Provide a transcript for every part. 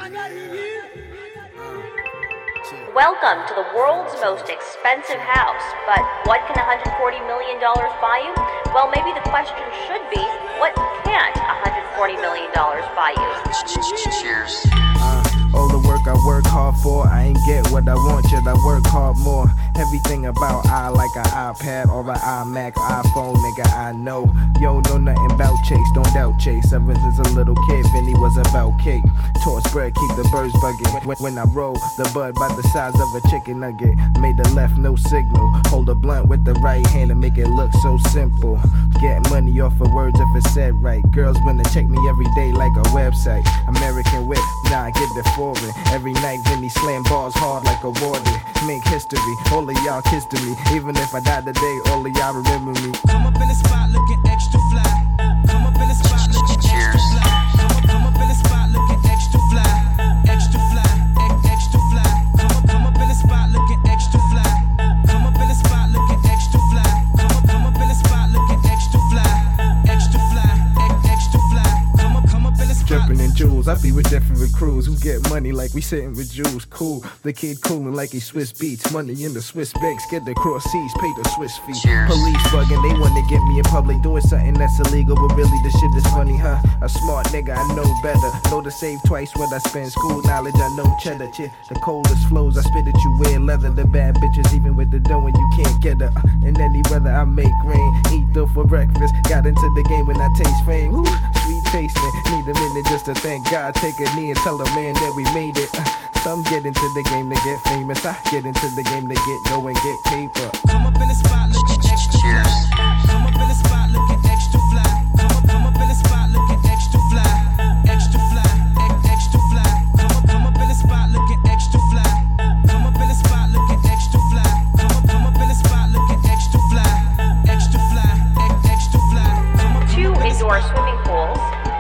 Welcome to the world's most expensive house, but what can $140 million buy you? Well, maybe the question should be, what can't $140 million buy you? Cheers. All the work I work hard for, I ain't get what I want, yet I work hard more. Everything about I like an iPad or an iMac, iPhone, nigga, I know. Yo, know nothing about Chase, don't doubt Chase. Ever since a little kid, Vinny was about cake. Toss bread, keep the birds bugging. When I roll, the bud by the size of a chicken nugget. Made the left, no signal. Hold a blunt with the right hand and make it look so simple. Get money off of words if it's said right. Girls wanna check me every day like a website. American whip, nah, get the foreign. Every night, Vinny slam bars hard like a warden. Make history, all of y'all kiss to me. Even if I die today, all of y'all remember me. Come up in the spot looking extra fly. Come up in the spot looking extra fly. Come up in the spot looking extra fly. Extra fly, extra fly. Come up in the spot looking extra fly. Come up in the spot looking extra fly. Come up in the spot looking extra fly. Extra fly, extra fly. Come up in the spot. Dripping in jewels, I be with different crews who get money like we sitting with Jews. Cool, the kid coolin' like he Swiss beats. Money in the Swiss banks, get the cross seas, pay the Swiss fee. Cheers. Police bugging, they wanna get me in public doing something that's illegal, but really the shit is funny, huh? A smart nigga, I know better. Know to save twice when I spend school knowledge. I know cheddar, the coldest flows I spit at you wear leather. The bad bitches even with the dough and you can't get her. In any weather I make rain, eat dough for breakfast. Got into the game when I taste fame. Ooh, sweet tasting, need a minute just to thank God. Take a knee and tell a man that we made it. Some get into the game to get famous. I get into the game to get dough and get paper. Come up in the spot looking extra fly. Come up in the spot looking extra fly. Come up in the spot looking extra fly. Extra fly, extra fly. Come up in the spot looking extra fly. Come up in the spot looking extra fly. Come up in the spot looking extra fly. Extra fly, extra fly. 2 indoor swimming pools,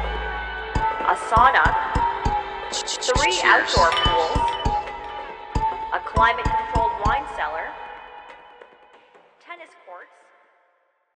a sauna, 3 outdoor pools, a climate-controlled